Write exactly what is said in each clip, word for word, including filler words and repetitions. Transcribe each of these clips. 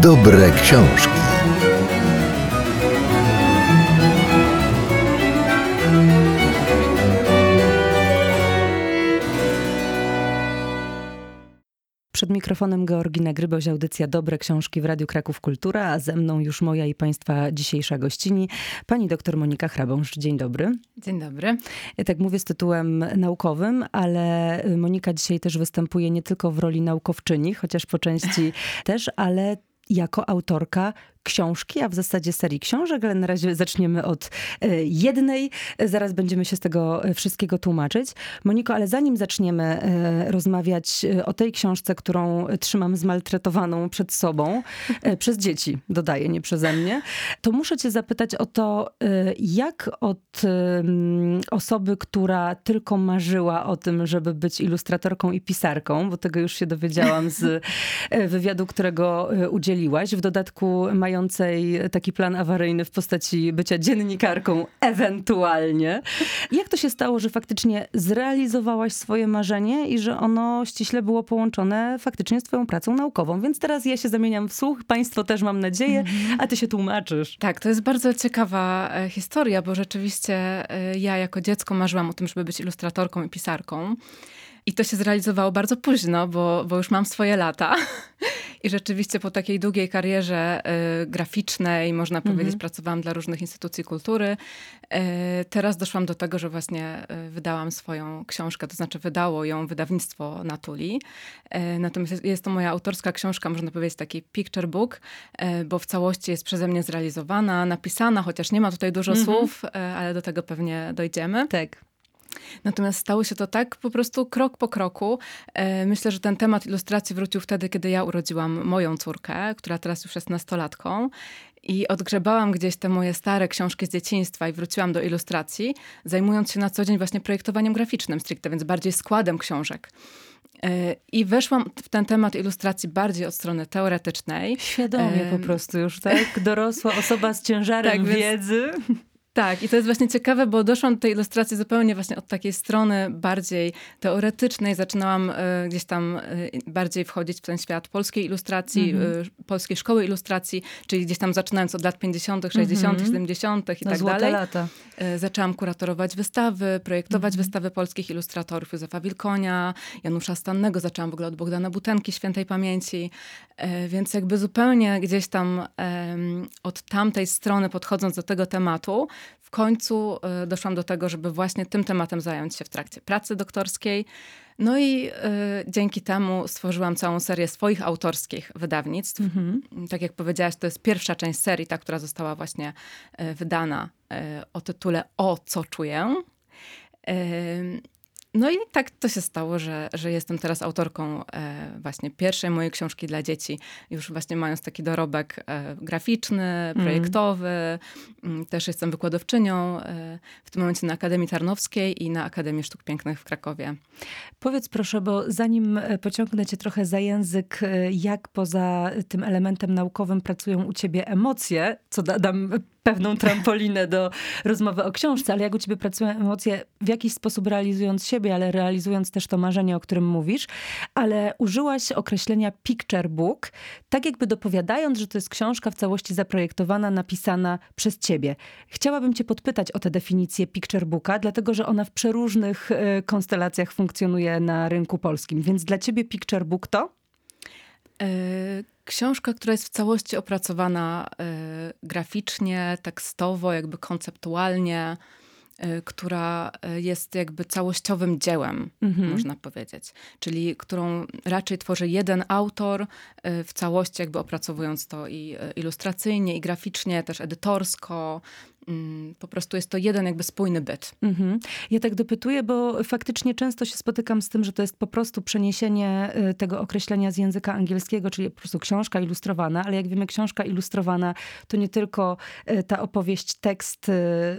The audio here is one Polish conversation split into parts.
Dobre książki. Przed mikrofonem Georgina Gryboś, audycja Dobre Książki w Radiu Kraków Kultura, a ze mną już moja i państwa dzisiejsza gościni, pani doktor Monika Chrabąszcz. Dzień dobry. Dzień dobry. Ja tak mówię z tytułem naukowym, ale Monika dzisiaj też występuje nie tylko w roli naukowczyni, chociaż po części też, ale jako autorka książki, a w zasadzie serii książek, ale na razie zaczniemy od jednej. Zaraz będziemy się z tego wszystkiego tłumaczyć. Moniko, ale zanim zaczniemy rozmawiać o tej książce, którą trzymam zmaltretowaną przed sobą, przez dzieci, dodaję, nie przeze mnie, to muszę cię zapytać o to, jak od osoby, która tylko marzyła o tym, żeby być ilustratorką i pisarką, bo tego już się dowiedziałam z wywiadu, którego udzieliłaś, w dodatku mającej taki plan awaryjny w postaci bycia dziennikarką ewentualnie. Jak to się stało, że faktycznie zrealizowałaś swoje marzenie i że ono ściśle było połączone faktycznie z twoją pracą naukową? Więc teraz ja się zamieniam w słuch, państwo też mam nadzieję, a ty się tłumaczysz. Tak, to jest bardzo ciekawa historia, bo rzeczywiście ja jako dziecko marzyłam o tym, żeby być ilustratorką i pisarką. I to się zrealizowało bardzo późno, bo, bo już mam swoje lata. I rzeczywiście po takiej długiej karierze y, graficznej, można mhm. powiedzieć, pracowałam dla różnych instytucji kultury. Y, teraz doszłam do tego, że właśnie y, wydałam swoją książkę, to znaczy wydało ją wydawnictwo Natuli. Y, natomiast jest, jest to moja autorska książka, można powiedzieć taki picture book, y, bo w całości jest przeze mnie zrealizowana, napisana, chociaż nie ma tutaj dużo mhm. słów, y, ale do tego pewnie dojdziemy. Tak. Natomiast stało się to tak po prostu krok po kroku. Myślę, że ten temat ilustracji wrócił wtedy, kiedy ja urodziłam moją córkę, która teraz już jest nastolatką. I odgrzebałam gdzieś te moje stare książki z dzieciństwa i wróciłam do ilustracji, zajmując się na co dzień właśnie projektowaniem graficznym stricte, więc bardziej składem książek. I weszłam w ten temat ilustracji bardziej od strony teoretycznej. Świadomie po prostu już, tak? Dorosła osoba z ciężarem tak, wiedzy. Więc... Tak, i to jest właśnie ciekawe, bo doszłam do tej ilustracji zupełnie właśnie od takiej strony bardziej teoretycznej. Zaczynałam y, gdzieś tam y, bardziej wchodzić w ten świat polskiej ilustracji, mm-hmm. y, polskiej szkoły ilustracji, czyli gdzieś tam zaczynając od lat pięćdziesiątych, sześćdziesiątych, mm-hmm. siedemdziesiątych i no, tak złote dalej. lata. Y, zaczęłam kuratorować wystawy, projektować mm-hmm. wystawy polskich ilustratorów, Józefa Wilkonia, Janusza Stannego. Zaczęłam w ogóle od Bogdana Butenki, świętej pamięci. Y, więc jakby zupełnie gdzieś tam y, od tamtej strony podchodząc do tego tematu, w końcu y, doszłam do tego, żeby właśnie tym tematem zająć się w trakcie pracy doktorskiej. No i y, dzięki temu stworzyłam całą serię swoich autorskich wydawnictw. Mm-hmm. Tak jak powiedziałaś, to jest pierwsza część serii, ta, która została właśnie y, wydana y, o tytule O, co czuję. Y, No i tak to się stało, że, że jestem teraz autorką e, właśnie pierwszej mojej książki dla dzieci, już właśnie mając taki dorobek e, graficzny, projektowy. Mm. Też jestem wykładowczynią e, w tym momencie na Akademii Tarnowskiej i na Akademii Sztuk Pięknych w Krakowie. Powiedz proszę, bo zanim pociągnę cię trochę za język, jak poza tym elementem naukowym pracują u ciebie emocje, co da, dam pewną trampolinę do rozmowy o książce, ale jak u ciebie pracują emocje, w jakiś sposób realizując siebie, ale realizując też to marzenie, o którym mówisz, ale użyłaś określenia picture book, tak jakby dopowiadając, że to jest książka w całości zaprojektowana, napisana przez ciebie. Chciałabym cię podpytać o tę definicję picture booka, dlatego, że ona w przeróżnych y, konstelacjach funkcjonuje na rynku polskim. Więc dla ciebie picture book to? Książka, która jest w całości opracowana y, graficznie, tekstowo, jakby konceptualnie, y, która jest jakby całościowym dziełem, mm-hmm. można powiedzieć. Czyli którą raczej tworzy jeden autor y, w całości, jakby opracowując to i y, ilustracyjnie, i graficznie, też edytorsko. Po prostu jest to jeden jakby spójny byt. Mhm. Ja tak dopytuję, bo faktycznie często się spotykam z tym, że to jest po prostu przeniesienie tego określenia z języka angielskiego, czyli po prostu książka ilustrowana, ale jak wiemy, książka ilustrowana to nie tylko ta opowieść, tekst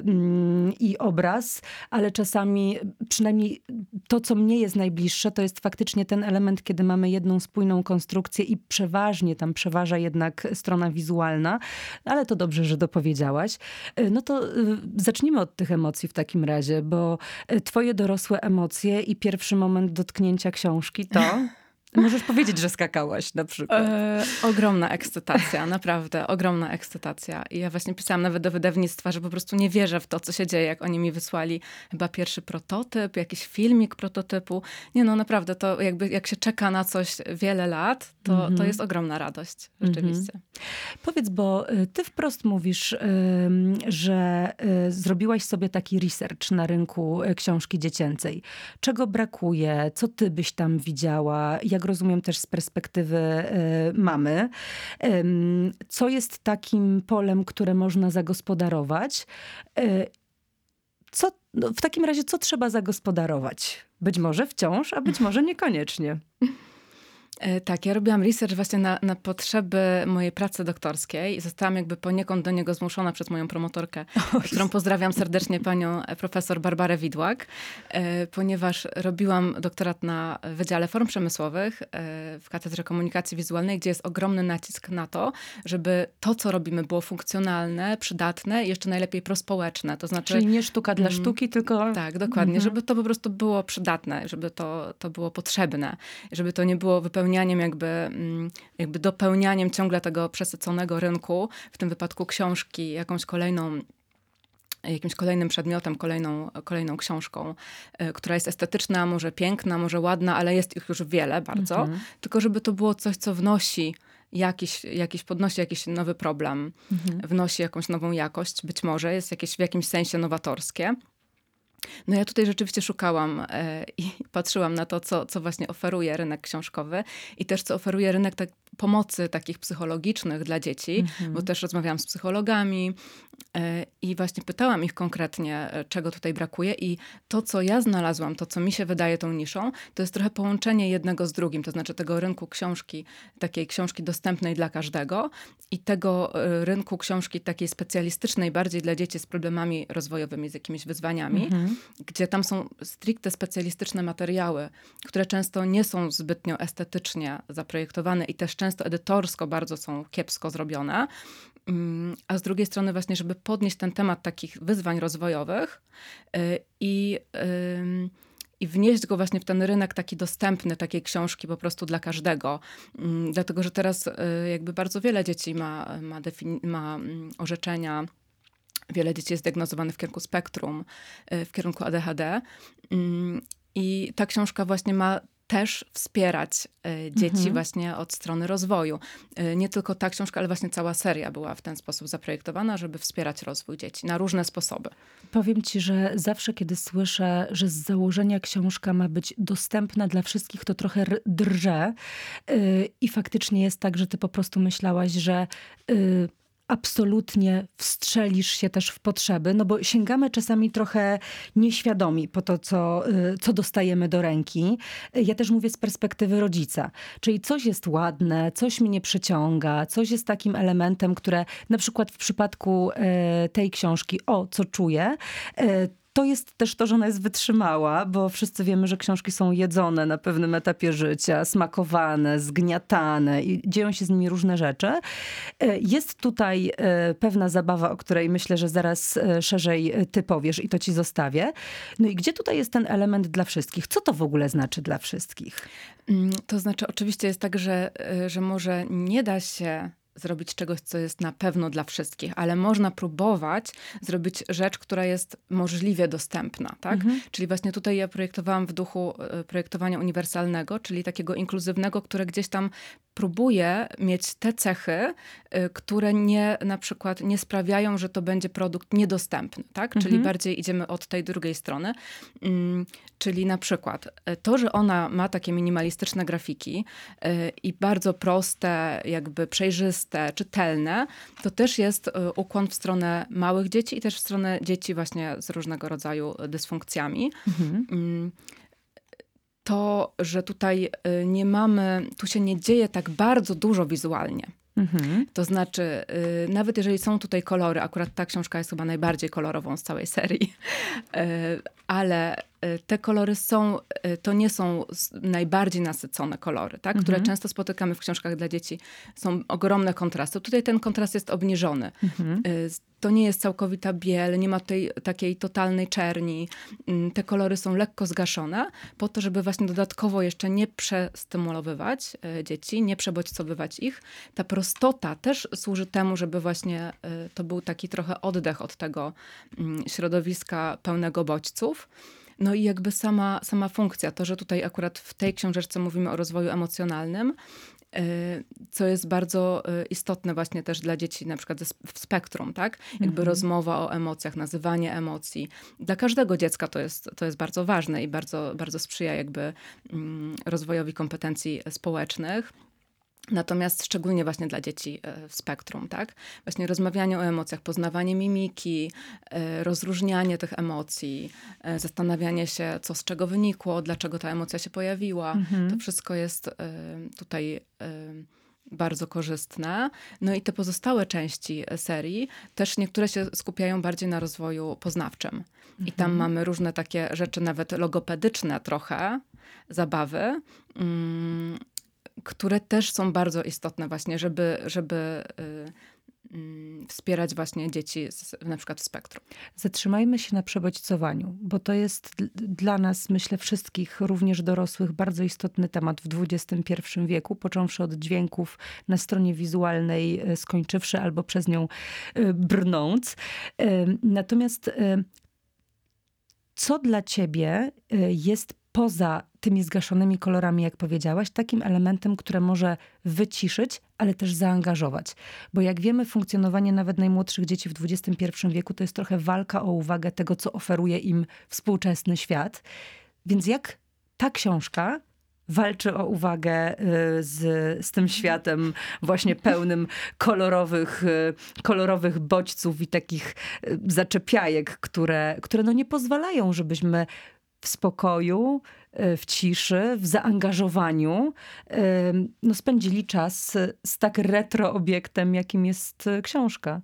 i obraz, ale czasami przynajmniej to, co mnie jest najbliższe, to jest faktycznie ten element, kiedy mamy jedną spójną konstrukcję i przeważnie tam przeważa jednak strona wizualna, ale to dobrze, że dopowiedziałaś. No to zacznijmy od tych emocji w takim razie, bo twoje dorosłe emocje i pierwszy moment dotknięcia książki to... Możesz powiedzieć, że skakałaś na przykład. E, ogromna ekscytacja, naprawdę, ogromna ekscytacja. I ja właśnie pisałam nawet do wydawnictwa, że po prostu nie wierzę w to, co się dzieje, jak oni mi wysłali chyba pierwszy prototyp, jakiś filmik prototypu. Nie no, naprawdę, to jakby jak się czeka na coś wiele lat, to, mm-hmm. to jest ogromna radość, rzeczywiście. Mm-hmm. Powiedz, bo ty wprost mówisz, że zrobiłaś sobie taki research na rynku książki dziecięcej. Czego brakuje? Co ty byś tam widziała? Jak rozumiem też z perspektywy mamy. Co jest takim polem, które można zagospodarować? Co, no w takim razie, co trzeba zagospodarować? Być może wciąż, a być może niekoniecznie. Tak, ja robiłam research właśnie na, na potrzeby mojej pracy doktorskiej i zostałam jakby poniekąd do niego zmuszona przez moją promotorkę, Oj. którą pozdrawiam serdecznie, panią profesor Barbarę Widłak, ponieważ robiłam doktorat na Wydziale Form Przemysłowych w Katedrze Komunikacji Wizualnej, gdzie jest ogromny nacisk na to, żeby to, co robimy, było funkcjonalne, przydatne i jeszcze najlepiej prospołeczne. To znaczy, czyli nie sztuka dla sztuki, tylko... Tak, dokładnie, mhm. żeby to po prostu było przydatne, żeby to, to było potrzebne, żeby to nie było wypełnianiem jakby, jakby dopełnianiem ciągle tego przesyconego rynku, w tym wypadku książki, jakąś kolejną jakimś kolejnym przedmiotem, kolejną, kolejną książką, y, która jest estetyczna, może piękna, może ładna, ale jest ich już wiele bardzo. Mhm. Tylko żeby to było coś, co wnosi jakiś, jakiś podnosi jakiś nowy problem, mhm. wnosi jakąś nową jakość, być może jest jakieś w jakimś sensie nowatorskie. No ja tutaj rzeczywiście szukałam e, i patrzyłam na to, co, co właśnie oferuje rynek książkowy i też co oferuje rynek tak, pomocy takich psychologicznych dla dzieci, mm-hmm. bo też rozmawiałam z psychologami e, i właśnie pytałam ich konkretnie, czego tutaj brakuje i to, co ja znalazłam, to, co mi się wydaje tą niszą, to jest trochę połączenie jednego z drugim, to znaczy tego rynku książki, takiej książki dostępnej dla każdego i tego e, rynku książki takiej specjalistycznej, bardziej dla dzieci z problemami rozwojowymi, z jakimiś wyzwaniami, mm-hmm. gdzie tam są stricte specjalistyczne materiały, które często nie są zbytnio estetycznie zaprojektowane i też często edytorsko bardzo są kiepsko zrobione. A z drugiej strony właśnie, żeby podnieść ten temat takich wyzwań rozwojowych i, i wnieść go właśnie w ten rynek taki dostępny, takiej książki po prostu dla każdego. Dlatego, że teraz jakby bardzo wiele dzieci ma, ma, defini- ma orzeczenia. Wiele dzieci jest diagnozowanych w kierunku spektrum, w kierunku A D H D. I ta książka właśnie ma też wspierać dzieci mhm. właśnie od strony rozwoju. Nie tylko ta książka, ale właśnie cała seria była w ten sposób zaprojektowana, żeby wspierać rozwój dzieci na różne sposoby. Powiem ci, że zawsze, kiedy słyszę, że z założenia książka ma być dostępna dla wszystkich, to trochę drżę. I faktycznie jest tak, że ty po prostu myślałaś, że absolutnie wstrzelisz się też w potrzeby, no bo sięgamy czasami trochę nieświadomi po to, co, co dostajemy do ręki. Ja też mówię z perspektywy rodzica, czyli coś jest ładne, coś mnie przyciąga, coś jest takim elementem, które na przykład w przypadku tej książki O, co czuję, to jest też to, że ona jest wytrzymała, bo wszyscy wiemy, że książki są jedzone na pewnym etapie życia, smakowane, zgniatane i dzieją się z nimi różne rzeczy. Jest tutaj pewna zabawa, o której myślę, że zaraz szerzej ty powiesz i to ci zostawię. No i gdzie tutaj jest ten element dla wszystkich? Co to w ogóle znaczy dla wszystkich? To znaczy oczywiście jest tak, że, że może nie da się zrobić czegoś, co jest na pewno dla wszystkich, ale można próbować zrobić rzecz, która jest możliwie dostępna, tak? Mhm. Czyli właśnie tutaj ja projektowałam w duchu projektowania uniwersalnego, czyli takiego inkluzywnego, które gdzieś tam próbuje mieć te cechy, które nie, na przykład nie sprawiają, że to będzie produkt niedostępny, tak? Mhm. Czyli bardziej idziemy od tej drugiej strony. Czyli na przykład to, że ona ma takie minimalistyczne grafiki i bardzo proste, jakby przejrzyste, czytelne, to też jest ukłon w stronę małych dzieci i też w stronę dzieci właśnie z różnego rodzaju dysfunkcjami. Mhm. To, że tutaj nie mamy, tu się nie dzieje tak bardzo dużo wizualnie. Mhm. To znaczy, nawet jeżeli są tutaj kolory, akurat ta książka jest chyba najbardziej kolorową z całej serii, ale te kolory są, to nie są najbardziej nasycone kolory, tak? Które Mhm. często spotykamy w książkach dla dzieci. Są ogromne kontrasty. Tutaj ten kontrast jest obniżony. Mhm. To nie jest całkowita biel, nie ma tej takiej totalnej czerni. Te kolory są lekko zgaszone po to, żeby właśnie dodatkowo jeszcze nie przestymulowywać dzieci, nie przebodźcowywać ich. Ta prostota też służy temu, żeby właśnie to był taki trochę oddech od tego środowiska pełnego bodźców. No i jakby sama, sama funkcja, to, że tutaj akurat w tej książeczce mówimy o rozwoju emocjonalnym, co jest bardzo istotne właśnie też dla dzieci na przykład w spektrum, tak? Jakby mhm. rozmowa o emocjach, nazywanie emocji. Dla każdego dziecka to jest, to jest bardzo ważne i bardzo, bardzo sprzyja jakby rozwojowi kompetencji społecznych. Natomiast szczególnie właśnie dla dzieci w spektrum, tak? Właśnie rozmawianie o emocjach, poznawanie mimiki, rozróżnianie tych emocji, zastanawianie się, co z czego wynikło, dlaczego ta emocja się pojawiła. Mhm. To wszystko jest tutaj bardzo korzystne. No i te pozostałe części serii, też niektóre się skupiają bardziej na rozwoju poznawczym. Mhm. I tam mamy różne takie rzeczy, nawet logopedyczne trochę, zabawy, mm, które też są bardzo istotne właśnie, żeby, żeby y, y, wspierać właśnie dzieci z, na przykład w spektrum. Zatrzymajmy się na przebodźcowaniu, bo to jest dla nas, myślę, wszystkich, również dorosłych, bardzo istotny temat w dwudziestym pierwszym wieku, począwszy od dźwięków na stronie wizualnej, skończywszy albo przez nią brnąc. Natomiast co dla ciebie jest poza tymi zgaszonymi kolorami, jak powiedziałaś, takim elementem, które może wyciszyć, ale też zaangażować? Bo jak wiemy, funkcjonowanie nawet najmłodszych dzieci w dwudziestym pierwszym wieku to jest trochę walka o uwagę tego, co oferuje im współczesny świat. Więc jak ta książka walczy o uwagę z, z tym światem właśnie pełnym kolorowych, kolorowych bodźców i takich zaczepiajek, które, które no nie pozwalają, żebyśmy w spokoju, w ciszy, w zaangażowaniu no spędzili czas z tak retro obiektem, jakim jest książka.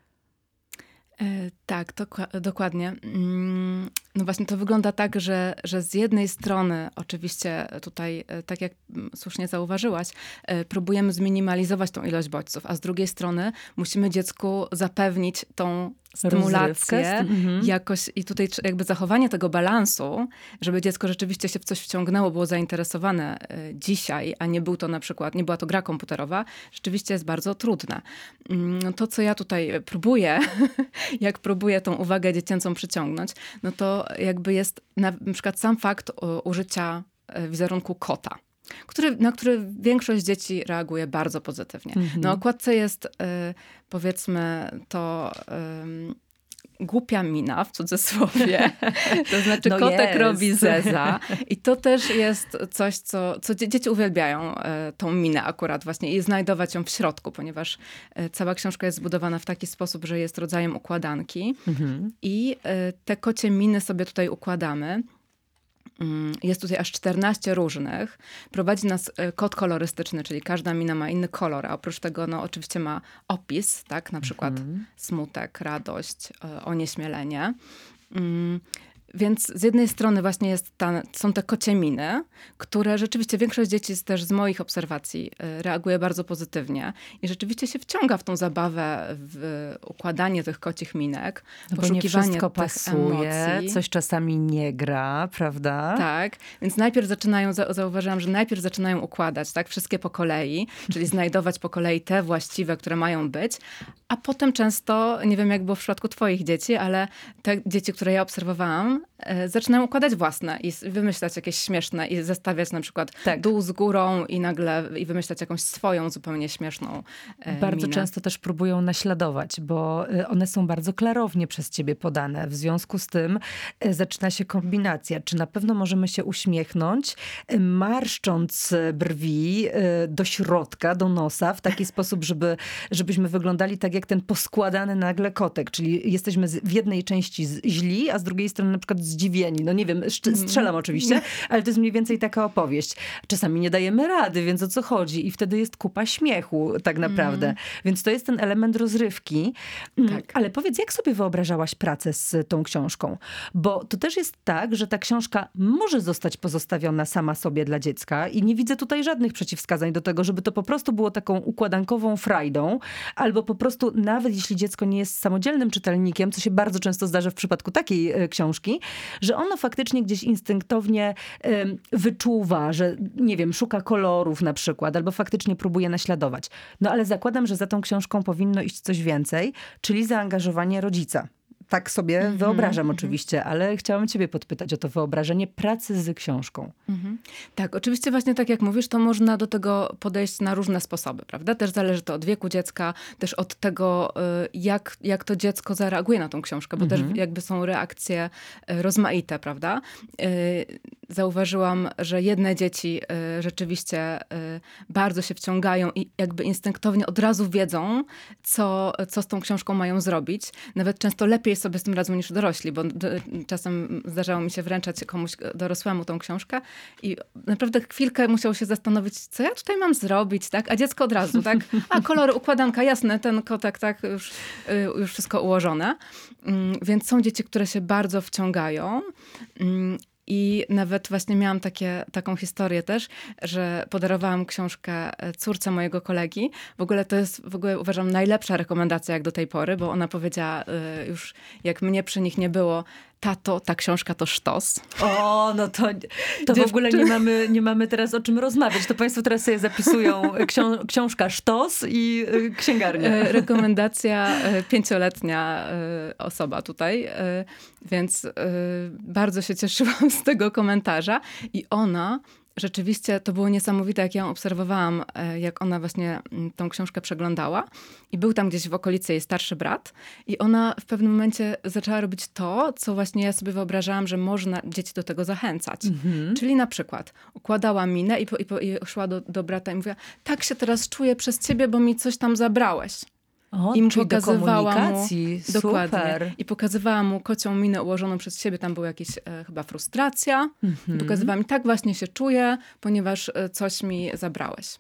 Tak, dok- dokładnie. No właśnie to wygląda tak, że, że z jednej strony oczywiście tutaj, tak jak słusznie zauważyłaś, próbujemy zminimalizować tą ilość bodźców, a z drugiej strony musimy dziecku zapewnić tą stymulację mhm. jakoś i tutaj jakby zachowanie tego balansu, żeby dziecko rzeczywiście się w coś wciągnęło, było zainteresowane dzisiaj, a nie był to na przykład, nie była to gra komputerowa, rzeczywiście jest bardzo trudne. To, co ja tutaj próbuję, jak próbuję tą uwagę dziecięcą przyciągnąć, no to jakby jest na, na przykład sam fakt użycia wizerunku kota, który, na który większość dzieci reaguje bardzo pozytywnie. Mm-hmm. Na okładce jest y, powiedzmy to y, głupia mina w cudzysłowie. To znaczy no kotek jest. Robi zeza. I to też jest coś, co, co dzieci uwielbiają, y, tą minę akurat właśnie i znajdować ją w środku, ponieważ y, cała książka jest zbudowana w taki sposób, że jest rodzajem układanki. Mm-hmm. I y, te kocie miny sobie tutaj układamy. Jest tutaj aż czternaście różnych. Prowadzi nas kod kolorystyczny, czyli każda mina ma inny kolor, a oprócz tego no, oczywiście ma opis, tak? Na przykład mm-hmm. smutek, radość, onieśmielenie. Więc z jednej strony właśnie jest ta, są te kocie miny, które rzeczywiście większość dzieci też z moich obserwacji reaguje bardzo pozytywnie i rzeczywiście się wciąga w tą zabawę, w układanie tych kocich minek, no poszukiwanie bo nie wszystko tych pasuje, emocji. Coś czasami nie gra, prawda? Tak, więc najpierw zaczynają, zauważyłam, że najpierw zaczynają układać, tak, wszystkie po kolei, czyli znajdować po kolei te właściwe, które mają być, a potem często, nie wiem jak było w przypadku twoich dzieci, ale te dzieci, które ja obserwowałam, zaczynają układać własne i wymyślać jakieś śmieszne i zestawiać na przykład tak. dół z górą i nagle i wymyślać jakąś swoją zupełnie śmieszną e, Bardzo minę. często też próbują naśladować, bo one są bardzo klarownie przez ciebie podane. W związku z tym zaczyna się kombinacja. Czy na pewno możemy się uśmiechnąć, marszcząc brwi do środka, do nosa w taki sposób, żeby, żebyśmy wyglądali tak jak ten poskładany nagle kotek. Czyli jesteśmy w jednej części źli, a z drugiej strony na przykład przykład zdziwieni. No nie wiem, strzelam oczywiście, ale to jest mniej więcej taka opowieść. Czasami nie dajemy rady, więc o co chodzi? I wtedy jest kupa śmiechu tak naprawdę. Mm. Więc to jest ten element rozrywki. Tak. Ale powiedz, jak sobie wyobrażałaś pracę z tą książką? Bo to też jest tak, że ta książka może zostać pozostawiona sama sobie dla dziecka i nie widzę tutaj żadnych przeciwwskazań do tego, żeby to po prostu było taką układankową frajdą, albo po prostu nawet jeśli dziecko nie jest samodzielnym czytelnikiem, co się bardzo często zdarza w przypadku takiej e, książki, że ono faktycznie gdzieś instynktownie e, wyczuwa, że nie wiem, szuka kolorów na przykład, albo faktycznie próbuje naśladować. No ale zakładam, że za tą książką powinno iść coś więcej, czyli zaangażowanie rodzica. Tak sobie mm-hmm, wyobrażam mm-hmm. oczywiście, ale chciałam ciebie podpytać o to wyobrażenie pracy z książką. Mm-hmm. Tak, oczywiście właśnie tak jak mówisz, to można do tego podejść na różne sposoby, prawda? Też zależy to od wieku dziecka, też od tego, jak, jak to dziecko zareaguje na tą książkę, bo mm-hmm. też jakby są reakcje rozmaite, prawda? Zauważyłam, że jedne dzieci rzeczywiście bardzo się wciągają i jakby instynktownie od razu wiedzą, co, co z tą książką mają zrobić. Nawet często lepiej sobie z tym radzą niż dorośli, bo czasem zdarzało mi się wręczać komuś dorosłemu tą książkę i naprawdę chwilkę musiał się zastanowić, co ja tutaj mam zrobić, tak? A dziecko od razu, tak? A kolory, układanka, jasne, ten kotek, tak? Już, już wszystko ułożone. Więc są dzieci, które się bardzo wciągają. I nawet właśnie miałam takie, taką historię też, że podarowałam książkę córce mojego kolegi. W ogóle to jest, w ogóle uważam, najlepsza rekomendacja jak do tej pory, bo ona powiedziała już, jak mnie przy nich nie było, tato, ta książka to sztos. O, no to, to w ogóle nie mamy, nie mamy teraz o czym rozmawiać. To państwo teraz sobie zapisują ksią- książka sztos i y, księgarnia. Rekomendacja pięcioletnia y, osoba tutaj, y, więc y, bardzo się cieszyłam z tego komentarza i ona rzeczywiście to było niesamowite, jak ja ją obserwowałam, jak ona właśnie tą książkę przeglądała. I był tam gdzieś w okolicy jej starszy brat. I ona w pewnym momencie zaczęła robić to, co właśnie ja sobie wyobrażałam, że można dzieci do tego zachęcać. Mm-hmm. Czyli na przykład układała minę i, po, i, po, i szła do, do brata i mówiła, tak się teraz czuję przez ciebie, bo mi coś tam zabrałeś. O, I czyli pokazywała do komunikacji. Mu, dokładnie. Super. I pokazywała mu kocią minę ułożoną przez siebie. Tam była jakaś e, chyba frustracja. Mm-hmm. I pokazywała mi, tak właśnie się czuję, ponieważ e, coś mi zabrałeś.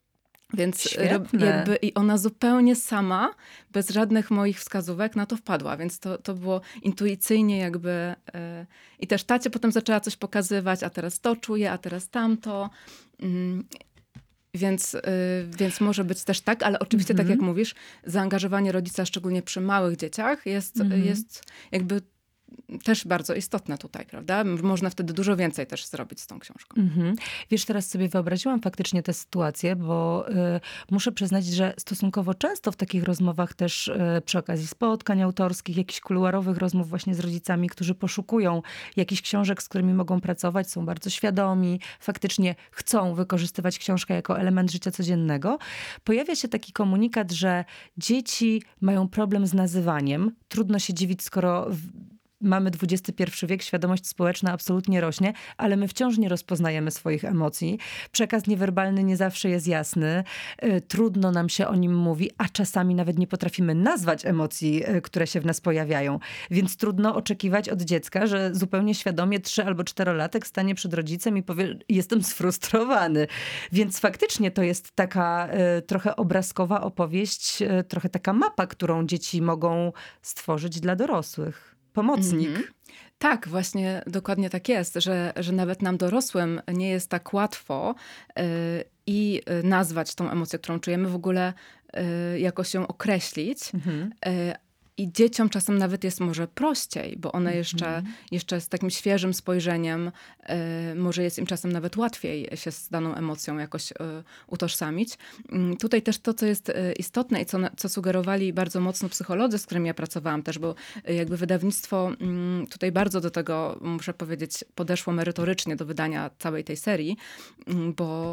Więc jakby i ona zupełnie sama, bez żadnych moich wskazówek na to wpadła. Więc to, to było intuicyjnie jakby... E, I też tacie potem zaczęła coś pokazywać, a teraz to czuję, a teraz tamto. Mm. Więc, yy, więc może być też tak, ale oczywiście, mm-hmm. tak jak mówisz, zaangażowanie rodzica, szczególnie przy małych dzieciach, jest, mm-hmm. jest jakby też bardzo istotne tutaj, prawda? Można wtedy dużo więcej też zrobić z tą książką. Mm-hmm. Wiesz, teraz sobie wyobraziłam faktycznie tę sytuację, bo y, muszę przyznać, że stosunkowo często w takich rozmowach też y, przy okazji spotkań autorskich, jakichś kuluarowych rozmów właśnie z rodzicami, którzy poszukują jakichś książek, z którymi mogą pracować, są bardzo świadomi, faktycznie chcą wykorzystywać książkę jako element życia codziennego, pojawia się taki komunikat, że dzieci mają problem z nazywaniem. Trudno się dziwić, skoro... W, Mamy dwudziesty pierwszy wiek, świadomość społeczna absolutnie rośnie, ale my wciąż nie rozpoznajemy swoich emocji. Przekaz niewerbalny nie zawsze jest jasny. Trudno nam się o nim mówi, a czasami nawet nie potrafimy nazwać emocji, które się w nas pojawiają. Więc trudno oczekiwać od dziecka, że zupełnie świadomie trzy albo czterolatek stanie przed rodzicem i powie, jestem sfrustrowany. Więc faktycznie to jest taka y, trochę obrazkowa opowieść, y, trochę taka mapa, którą dzieci mogą stworzyć dla dorosłych. Pomocnik. Mm-hmm. Tak, właśnie dokładnie tak jest, że, że nawet nam dorosłym nie jest tak łatwo yy, i nazwać tą emocję, którą czujemy, w ogóle yy, jakoś ją określić. Mm-hmm. Yy, I dzieciom czasem nawet jest może prościej, bo one jeszcze, mm-hmm. jeszcze z takim świeżym spojrzeniem y, może jest im czasem nawet łatwiej się z daną emocją jakoś y, utożsamić. Y, tutaj też to, co jest y, istotne i co, co sugerowali bardzo mocno psycholodzy, z którymi ja pracowałam też, bo y, jakby wydawnictwo y, tutaj bardzo do tego, muszę powiedzieć, podeszło merytorycznie do wydania całej tej serii, y, bo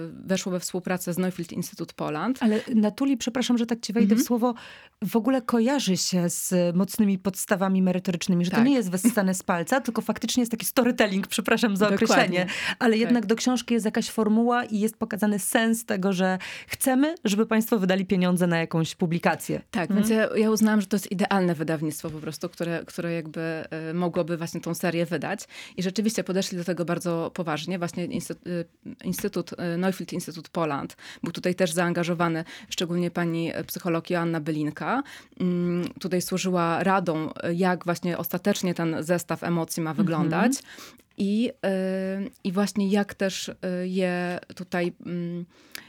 weszło we współpracę z Neufeld Institute Poland. Ale na Tuli, przepraszam, że tak ci wejdę Mhm. w słowo, w ogóle kojarzy się z mocnymi podstawami merytorycznymi, że Tak. to nie jest wyssane z palca, tylko faktycznie jest taki storytelling, przepraszam za Dokładnie. określenie, ale jednak Tak. do książki jest jakaś formuła i jest pokazany sens tego, że chcemy, żeby państwo wydali pieniądze na jakąś publikację. Tak, Mhm. więc ja, ja uznałam, że to jest idealne wydawnictwo po prostu, które, które jakby y, mogłoby właśnie tą serię wydać. I rzeczywiście podeszli do tego bardzo poważnie. Właśnie Instytut, y, Instytut y, Neufeld Institute Poland był tutaj też zaangażowany, szczególnie pani psycholog Joanna Bylinka. Mm, tutaj służyła radą, jak właśnie ostatecznie ten zestaw emocji ma wyglądać. Mhm. I, y, I właśnie jak też y, je tutaj... Y,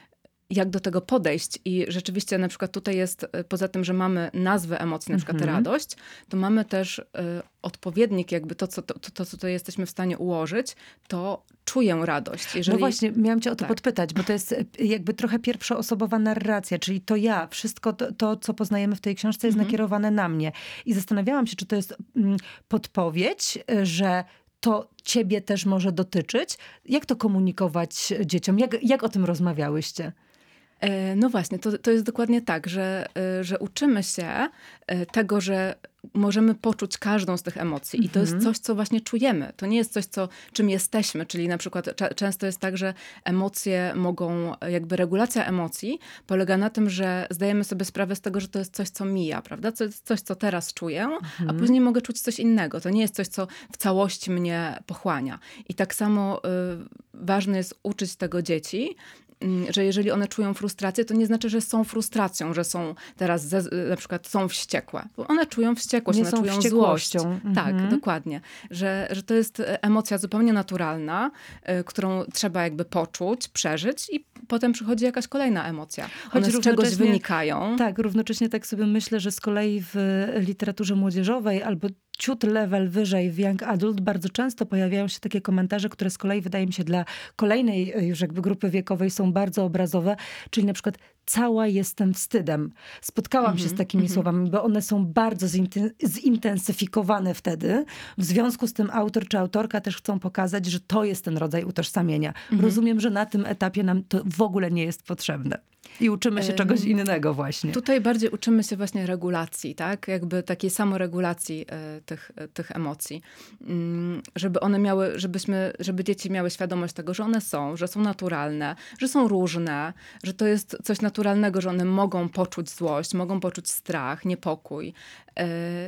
jak do tego podejść. I rzeczywiście na przykład tutaj jest, poza tym, że mamy nazwę emocji, na przykład Mhm. radość, to mamy też y, odpowiednik, jakby to co, to, to, co to jesteśmy w stanie ułożyć, to czuję radość. Jeżeli... No właśnie, miałam cię o to Tak. podpytać, bo to jest jakby trochę pierwszoosobowa narracja, czyli to ja, wszystko to, to co poznajemy w tej książce jest Mhm. nakierowane na mnie. I zastanawiałam się, czy to jest mm, podpowiedź, że to ciebie też może dotyczyć. Jak to komunikować dzieciom? Jak, jak o tym rozmawiałyście? No właśnie, to, to jest dokładnie tak, że, że uczymy się tego, że możemy poczuć każdą z tych emocji. Mm-hmm. I to jest coś, co właśnie czujemy. To nie jest coś, co, czym jesteśmy. Czyli na przykład cze- często jest tak, że emocje mogą, jakby regulacja emocji polega na tym, że zdajemy sobie sprawę z tego, że to jest coś, co mija, prawda? To jest coś, co teraz czuję, mm-hmm. a później mogę czuć coś innego. To nie jest coś, co w całości mnie pochłania. I tak samo y, ważne jest uczyć tego dzieci, że jeżeli one czują frustrację, to nie znaczy, że są frustracją, że są teraz ze, na przykład są wściekłe. Bo one czują wściekłość, nie one są czują złość. Mhm. Tak, dokładnie. Że, że to jest emocja zupełnie naturalna, y, którą trzeba jakby poczuć, przeżyć i potem przychodzi jakaś kolejna emocja. One Choć z czegoś wynikają. Tak, równocześnie tak sobie myślę, że z kolei w literaturze młodzieżowej albo ciut level wyżej w young adult bardzo często pojawiają się takie komentarze, które z kolei wydaje mi się dla kolejnej już jakby grupy wiekowej są bardzo obrazowe, czyli na przykład cała jestem wstydem. Spotkałam mm-hmm, się z takimi mm-hmm. słowami, bo one są bardzo zintensyfikowane wtedy. W związku z tym autor czy autorka też chcą pokazać, że to jest ten rodzaj utożsamienia. Mm-hmm. Rozumiem, że na tym etapie nam to w ogóle nie jest potrzebne. I uczymy się czegoś innego właśnie. Tutaj bardziej uczymy się właśnie regulacji, tak? Jakby takiej samoregulacji y, tych, y, tych emocji. Y, żeby one miały, żebyśmy, żeby dzieci miały świadomość tego, że one są, że są naturalne, że są różne, że to jest coś naturalnego, że one mogą poczuć złość, mogą poczuć strach, niepokój. Y,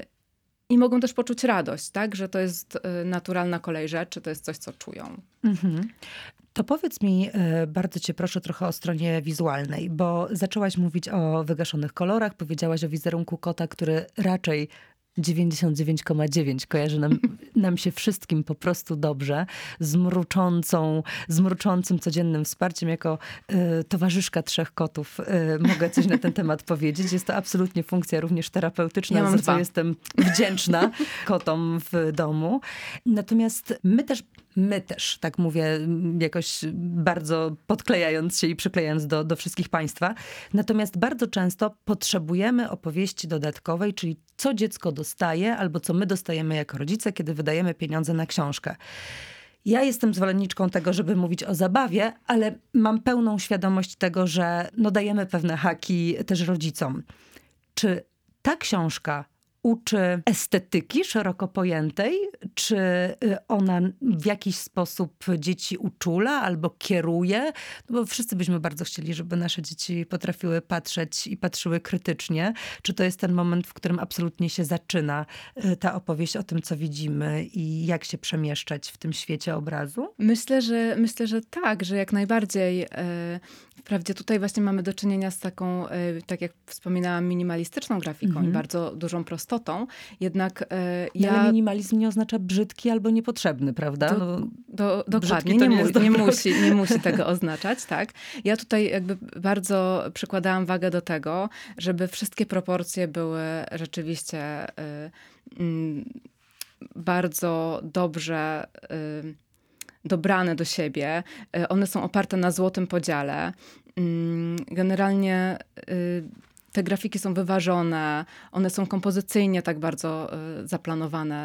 I mogą też poczuć radość, tak? Że to jest y, naturalna kolej rzeczy, to jest coś, co czują. Mhm. To powiedz mi, bardzo cię proszę, trochę o stronie wizualnej, bo zaczęłaś mówić o wygaszonych kolorach, powiedziałaś o wizerunku kota, który raczej dziewięćdziesiąt dziewięć przecinek dziewięć kojarzy nam, nam się wszystkim po prostu dobrze, z mruczącą, z mruczącym codziennym wsparciem. Jako y, towarzyszka trzech kotów y, mogę coś na ten temat powiedzieć. Jest to absolutnie funkcja również terapeutyczna, ja za dwa. co jestem wdzięczna kotom w domu. Natomiast my też My też, tak mówię, jakoś bardzo podklejając się i przyklejając do, do wszystkich państwa. Natomiast bardzo często potrzebujemy opowieści dodatkowej, czyli co dziecko dostaje albo co my dostajemy jako rodzice, kiedy wydajemy pieniądze na książkę. Ja jestem zwolenniczką tego, żeby mówić o zabawie, ale mam pełną świadomość tego, że no dajemy pewne haki też rodzicom. Czy ta książka uczy estetyki szeroko pojętej? Czy ona w jakiś sposób dzieci uczula albo kieruje? No bo wszyscy byśmy bardzo chcieli, żeby nasze dzieci potrafiły patrzeć i patrzyły krytycznie. Czy to jest ten moment, w którym absolutnie się zaczyna ta opowieść o tym, co widzimy i jak się przemieszczać w tym świecie obrazu? Myślę, że, myślę, że tak, że jak najbardziej. Wprawdzie tutaj właśnie mamy do czynienia z taką, tak jak wspominałam, minimalistyczną grafiką mm-hmm. i bardzo dużą prostotą. Jednak ja... No, ale minimalizm nie oznacza brzydki albo niepotrzebny, prawda? Do, no, do, dokładnie, nie, nie, mu, nie, musi, nie musi tego oznaczać, tak. Ja tutaj jakby bardzo przykładałam wagę do tego, żeby wszystkie proporcje były rzeczywiście y, y, bardzo dobrze y, dobrane do siebie. One są oparte na złotym podziale. Generalnie te grafiki są wyważone, one są kompozycyjnie tak bardzo zaplanowane.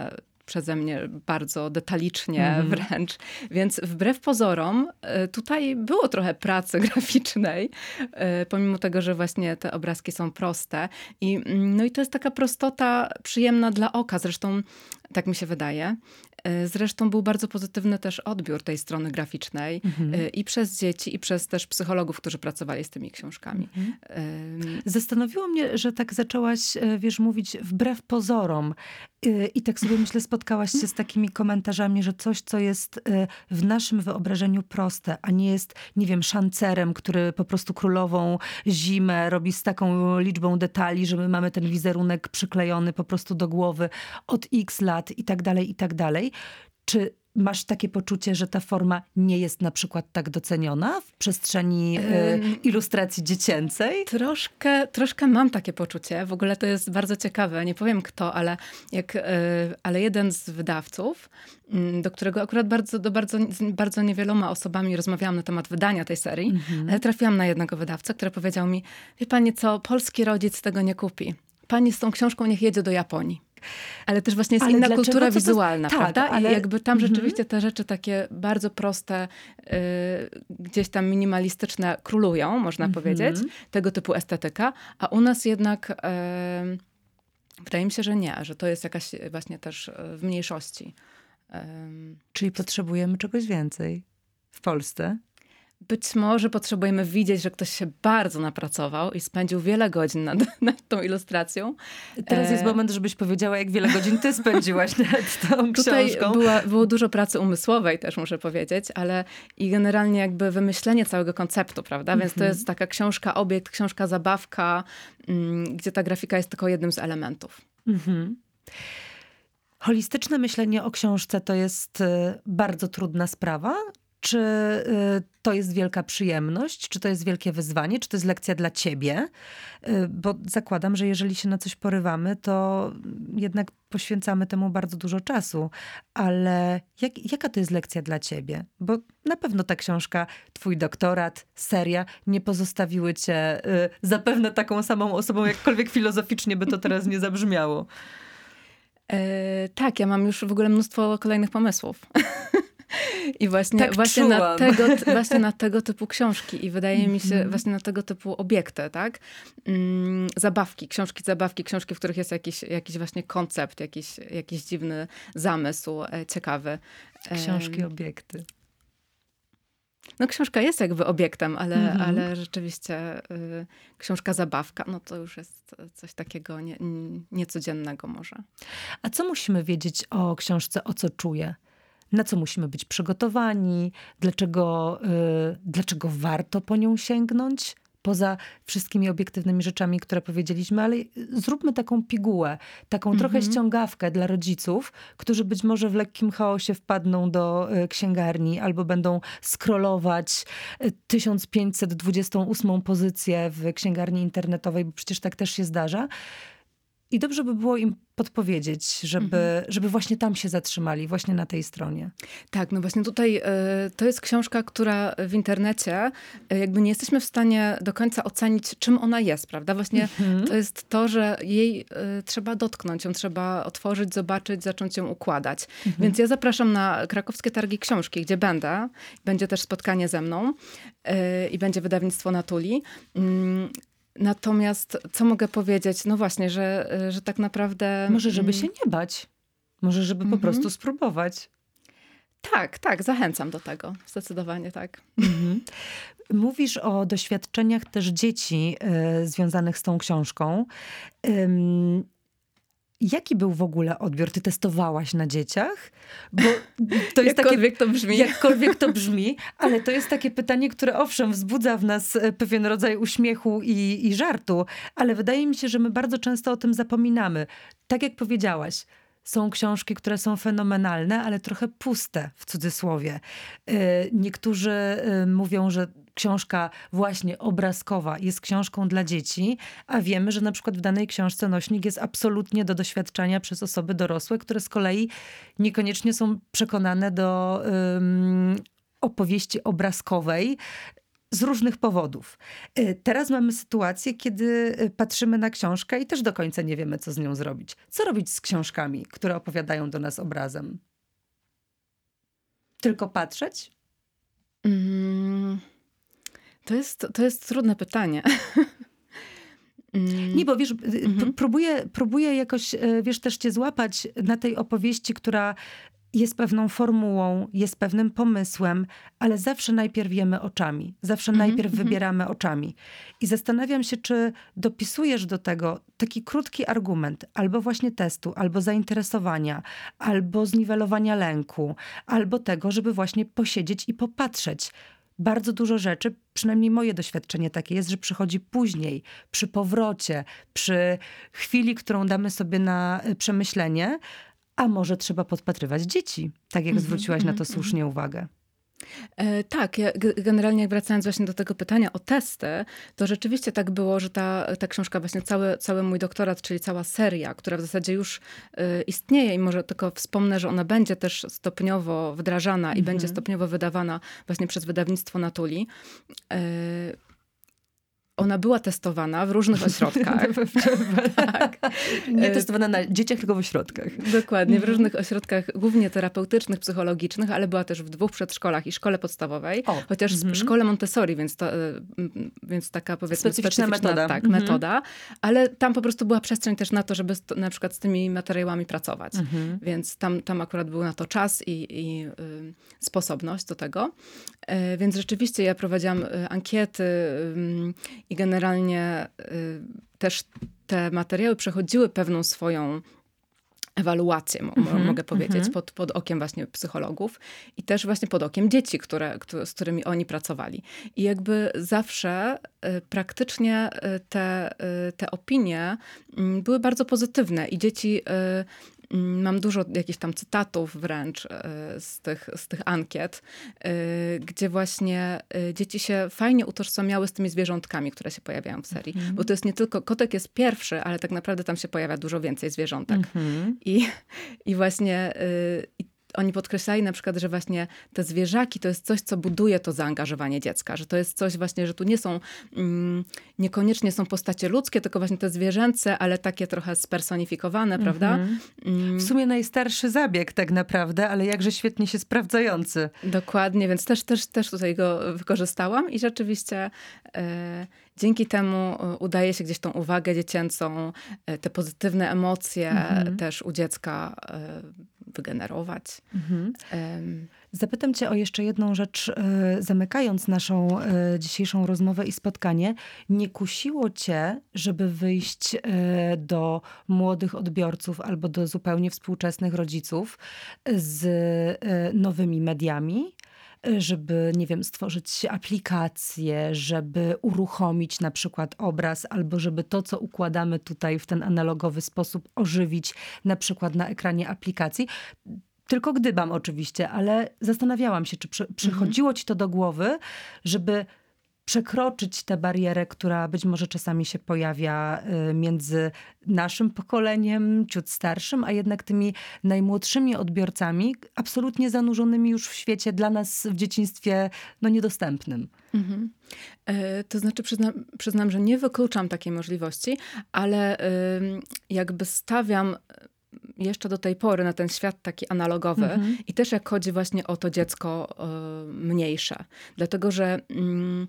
przeze mnie bardzo detalicznie Mhm. wręcz. Więc wbrew pozorom y, tutaj było trochę pracy graficznej, y, pomimo tego, że właśnie te obrazki są proste. I, mm, no i to jest taka prostota przyjemna dla oka. Zresztą tak mi się wydaje. Y, Zresztą był bardzo pozytywny też odbiór tej strony graficznej Mhm. y, i przez dzieci, i przez też psychologów, którzy pracowali z tymi książkami. Ym, Zastanowiło mnie, że tak zaczęłaś, e, wiesz, mówić wbrew pozorom. Y, I tak sobie myślę, spotkałaś się z takimi komentarzami, że coś, co jest e, w naszym wyobrażeniu proste, a nie jest, nie wiem, szancerem, który po prostu królową zimę robi z taką liczbą detali, że my mamy ten wizerunek przyklejony po prostu do głowy od x lat i tak dalej, i tak dalej. Czy masz takie poczucie, że ta forma nie jest na przykład tak doceniona w przestrzeni e, Ym. ilustracji dziecięcej? Troszkę, troszkę mam takie poczucie. W ogóle to jest bardzo ciekawe. Nie powiem kto, ale, jak, y, ale jeden z wydawców, mm, do którego akurat bardzo, do bardzo, z bardzo niewieloma osobami rozmawiałam na temat wydania tej serii, Mhm. ale trafiłam na jednego wydawcę, który powiedział mi: wie pani co, polski rodzic tego nie kupi. Pani z tą książką niech jedzie do Japonii. Ale też właśnie jest Ale inna dlaczego? kultura Co to- wizualna, tak, prawda? ale- I jakby tam Mhm. rzeczywiście te rzeczy takie bardzo proste, y, gdzieś tam minimalistyczne królują, można Mhm. powiedzieć. Tego typu estetyka. A u nas jednak y, wydaje mi się, że nie. Że to jest jakaś właśnie też y, w mniejszości. Ym, Czyli potrzebujemy czegoś więcej w Polsce? Być może potrzebujemy widzieć, że ktoś się bardzo napracował i spędził wiele godzin nad, nad tą ilustracją. Teraz jest E, moment, żebyś powiedziała, jak wiele godzin ty spędziłaś nad tą Tutaj książką. była, było dużo pracy umysłowej też, muszę powiedzieć, ale i generalnie jakby wymyślenie całego konceptu, prawda? Więc to Mhm. jest taka książka obiekt, książka zabawka, mm, gdzie ta grafika jest tylko jednym z elementów. Mhm. Holistyczne myślenie o książce to jest y, bardzo trudna sprawa? Czy y, to jest wielka przyjemność? Czy to jest wielkie wyzwanie? Czy to jest lekcja dla ciebie? Y, bo zakładam, że jeżeli się na coś porywamy, to jednak poświęcamy temu bardzo dużo czasu. Ale jak, jaka to jest lekcja dla ciebie? Bo na pewno ta książka, twój doktorat, seria nie pozostawiły cię y, zapewne taką samą osobą, jakkolwiek filozoficznie by to teraz nie zabrzmiało. E, tak, ja mam już w ogóle mnóstwo kolejnych pomysłów. I właśnie, Tak właśnie, na czułam. tego, właśnie na tego typu książki i wydaje mi się Mhm. właśnie na tego typu obiekty, tak? Mm, zabawki, książki, zabawki, książki, w których jest jakiś, jakiś właśnie koncept, jakiś, jakiś dziwny zamysł, e, ciekawy. Książki, Em, obiekty. No książka jest jakby obiektem, ale, Mhm. ale rzeczywiście y, książka zabawka, no to już jest coś takiego nie, niecodziennego może. A co musimy wiedzieć o książce, o co czuje? Na co musimy być przygotowani? Dlaczego, y, dlaczego warto po nią sięgnąć? Poza wszystkimi obiektywnymi rzeczami, które powiedzieliśmy, ale zróbmy taką pigułę, taką Mhm. trochę ściągawkę dla rodziców, którzy być może w lekkim chaosie wpadną do y, księgarni albo będą scrollować y, tysiąc pięćset dwudziestą ósmą pozycję w księgarni internetowej, bo przecież tak też się zdarza. I dobrze by było im podpowiedzieć, żeby, Mhm. żeby właśnie tam się zatrzymali, właśnie na tej stronie. Tak, no właśnie tutaj y, to jest książka, która w internecie y, jakby nie jesteśmy w stanie do końca ocenić, czym ona jest, prawda? Właśnie Mhm. to jest to, że jej y, trzeba dotknąć, ją trzeba otworzyć, zobaczyć, zacząć ją układać. Mhm. Więc ja zapraszam na krakowskie targi książki, gdzie będę. Będzie też spotkanie ze mną y, i będzie wydawnictwo Natuli. Mm, Natomiast co mogę powiedzieć? No właśnie, że, że tak naprawdę... Może żeby mm, się nie bać. Może żeby po Mhm. prostu spróbować. Tak, tak, zachęcam do tego. Zdecydowanie tak. Mhm. Mówisz o doświadczeniach też dzieci y, związanych z tą książką. Ym, jaki był w ogóle odbiór? Ty testowałaś na dzieciach? Bo to jest takie... Jakkolwiek to brzmi. Jakkolwiek to brzmi, ale to jest takie pytanie, które owszem wzbudza w nas e, pewien rodzaj uśmiechu i, i żartu, ale wydaje mi się, że my bardzo często o tym zapominamy. Tak jak powiedziałaś, są książki, które są fenomenalne, ale trochę puste w cudzysłowie. E, Niektórzy e, mówią, że książka właśnie obrazkowa jest książką dla dzieci, a wiemy, że na przykład w danej książce nośnik jest absolutnie do doświadczenia przez osoby dorosłe, które z kolei niekoniecznie są przekonane do um, opowieści obrazkowej. z różnych powodów. Teraz mamy sytuację, kiedy patrzymy na książkę i też do końca nie wiemy, co z nią zrobić. Co robić z książkami, które opowiadają do nas obrazem? Tylko patrzeć? Mm, to jest, to jest trudne pytanie. Nie, bo wiesz, mhm. próbuję, próbuję jakoś, wiesz, też cię złapać na tej opowieści, która jest pewną formułą, jest pewnym pomysłem, ale zawsze najpierw wiemy oczami. Zawsze mm-hmm, najpierw mm-hmm. wybieramy oczami. I zastanawiam się, czy dopisujesz do tego taki krótki argument, albo właśnie testu, albo zainteresowania, albo zniwelowania lęku, albo tego, żeby właśnie posiedzieć i popatrzeć. Bardzo dużo rzeczy, przynajmniej moje doświadczenie takie jest, że przychodzi później, przy powrocie, przy chwili, którą damy sobie na przemyślenie, a może trzeba podpatrywać dzieci, tak jak mm-hmm, zwróciłaś mm-hmm, na to słusznie mm-hmm. uwagę. E, tak, ja generalnie wracając właśnie do tego pytania o testy, to rzeczywiście tak było, że ta, ta książka, właśnie cały, cały mój doktorat, czyli cała seria, która w zasadzie już y, istnieje i może tylko wspomnę, że ona będzie też stopniowo wdrażana mm-hmm. i będzie stopniowo wydawana właśnie przez wydawnictwo Natuli. Y, Ona była testowana w różnych ośrodkach. tak. Nie testowana na dzieciach, tylko w ośrodkach. Dokładnie, w różnych ośrodkach, głównie terapeutycznych, psychologicznych, ale była też w dwóch przedszkolach i szkole podstawowej. O, chociaż mm-hmm. w szkole Montessori, więc, to, więc taka powiedzmy specyficzna, specyficzna metoda. Tak, mm-hmm. metoda. Ale tam po prostu była przestrzeń też na to, żeby st- na przykład z tymi materiałami pracować. Mm-hmm. Więc tam, tam akurat był na to czas i, i y, sposobność do tego. Y, więc rzeczywiście ja prowadziłam y, ankiety y, i generalnie y, też te materiały przechodziły pewną swoją ewaluację, mm-hmm, mogę powiedzieć, mm-hmm. pod, pod okiem właśnie psychologów i też właśnie pod okiem dzieci, które, które, z którymi oni pracowali. I jakby zawsze y, praktycznie y, te, y, te opinie y, były bardzo pozytywne i dzieci... Y, Mam dużo jakichś tam cytatów wręcz y, z, tych, z tych ankiet, y, gdzie właśnie y, dzieci się fajnie utożsamiały z tymi zwierzątkami, które się pojawiają w serii. Mm-hmm. Bo to jest nie tylko, kotek jest pierwszy, ale tak naprawdę tam się pojawia dużo więcej zwierzątek. Mm-hmm. I, i właśnie y, i oni podkreślali na przykład, że właśnie te zwierzaki to jest coś, co buduje to zaangażowanie dziecka. Że to jest coś właśnie, że tu nie są, mm, niekoniecznie są postacie ludzkie, tylko właśnie te zwierzęce, ale takie trochę spersonifikowane, mm-hmm. prawda? Mm. W sumie najstarszy zabieg tak naprawdę, ale jakże świetnie się sprawdzający. Dokładnie, więc też, też, też tutaj go wykorzystałam i rzeczywiście e, dzięki temu udaje się gdzieś tą uwagę dziecięcą, e, te pozytywne emocje mm-hmm. też u dziecka e, wygenerować. Mhm. Um. Zapytam cię o jeszcze jedną rzecz, zamykając naszą dzisiejszą rozmowę i spotkanie. Nie kusiło cię, żeby wyjść do młodych odbiorców albo do zupełnie współczesnych rodziców z nowymi mediami? Żeby, nie wiem, stworzyć aplikację, żeby uruchomić na przykład obraz, albo żeby to, co układamy tutaj w ten analogowy sposób ożywić na przykład na ekranie aplikacji. Tylko gdybam oczywiście, ale zastanawiałam się, czy przy, przychodziło ci to do głowy, żeby przekroczyć tę barierę, która być może czasami się pojawia między naszym pokoleniem, ciut starszym, a jednak tymi najmłodszymi odbiorcami, absolutnie zanurzonymi już w świecie dla nas w dzieciństwie no, niedostępnym. Mhm. E, to znaczy przyznam, przyznam, że nie wykluczam takiej możliwości, ale y, jakby stawiam jeszcze do tej pory na ten świat taki analogowy mm-hmm. i też jak chodzi właśnie o to dziecko y, mniejsze. Dlatego, że y,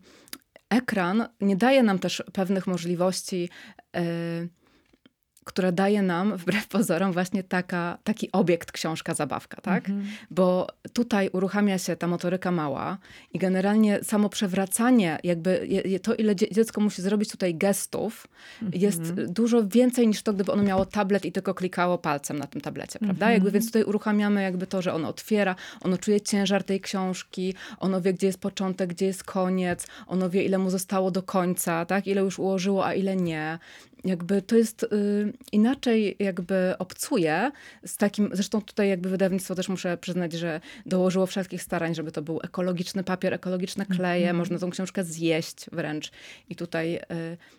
ekran nie daje nam też pewnych możliwości, y, które daje nam, wbrew pozorom, właśnie taka, taki obiekt, książka, zabawka, tak? Mm-hmm. Bo tutaj uruchamia się ta motoryka mała i generalnie samo przewracanie, jakby je, to, ile dziecko musi zrobić tutaj gestów, mm-hmm. jest dużo więcej niż to, gdyby ono miało tablet i tylko klikało palcem na tym tablecie, prawda? Mm-hmm. Jakby, więc tutaj uruchamiamy jakby to, że ono otwiera, ono czuje ciężar tej książki, ono wie, gdzie jest początek, gdzie jest koniec, ono wie, ile mu zostało do końca, tak? Ile już ułożyło, a ile nie. Jakby to jest y, inaczej jakby obcuje z takim, zresztą tutaj jakby wydawnictwo też muszę przyznać, że dołożyło wszelkich starań, żeby to był ekologiczny papier, ekologiczne kleje, mm-hmm. można tą książkę zjeść wręcz i tutaj y,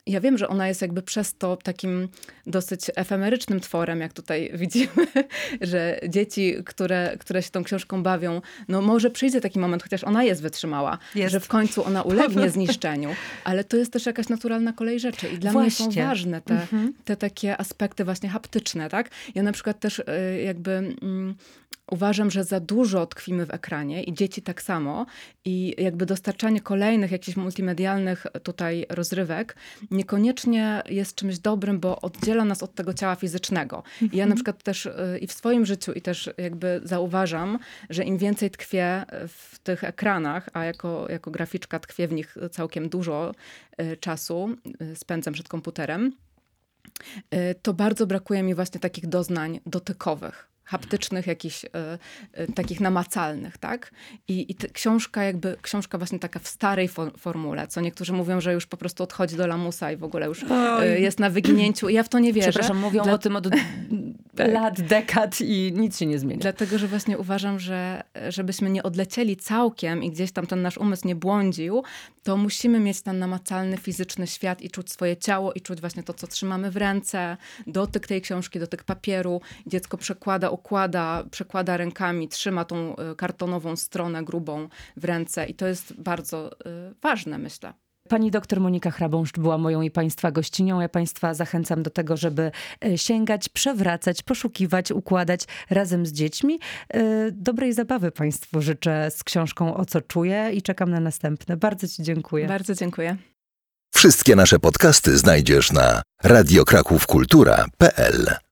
ja wiem, że ona jest jakby przez to takim dosyć efemerycznym tworem, jak tutaj widzimy, że dzieci, które, które się tą książką bawią, no może przyjdzie taki moment, chociaż ona jest wytrzymała, jest. że w końcu ona ulegnie zniszczeniu, ale to jest też jakaś naturalna kolej rzeczy i dla właśnie. mnie są ważne te, mhm. te takie aspekty właśnie haptyczne, tak? Ja na przykład też jakby mm, uważam, że za dużo tkwimy w ekranie i dzieci tak samo i jakby dostarczanie kolejnych jakichś multimedialnych tutaj rozrywek niekoniecznie jest czymś dobrym, bo oddziela nas od tego ciała fizycznego. I ja na przykład też i w swoim życiu i też jakby zauważam, że im więcej tkwię w tych ekranach, a jako, jako graficzka tkwię w nich całkiem dużo czasu, spędzam przed komputerem, to bardzo brakuje mi właśnie takich doznań dotykowych. Haptycznych, jakichś y, y, takich namacalnych, tak? I, i książka jakby, książka właśnie taka w starej for, formule, co niektórzy mówią, że już po prostu odchodzi do lamusa i w ogóle już y, jest na wyginięciu. I ja w to nie wierzę. Przepraszam, mówią Dla... o tym od lat, dekad i nic się nie zmienia. Dlatego, że właśnie uważam, że żebyśmy nie odlecieli całkiem i gdzieś tam ten nasz umysł nie błądził, to musimy mieć ten namacalny, fizyczny świat i czuć swoje ciało i czuć właśnie to, co trzymamy w ręce, dotyk tej książki, dotyk papieru. Dziecko przekłada, układa, przekłada rękami, trzyma tą kartonową stronę grubą w ręce i to jest bardzo y, ważne, myślę. Pani doktor Monika Chrabąszcz była moją i państwa gościnią. Ja państwa zachęcam do tego, żeby sięgać, przewracać, poszukiwać, układać razem z dziećmi. Dobrej zabawy państwu życzę z książką O co czuję i czekam na następne. Bardzo ci dziękuję. Bardzo dziękuję. Wszystkie nasze podcasty znajdziesz na radio kraków kultura kropka p l.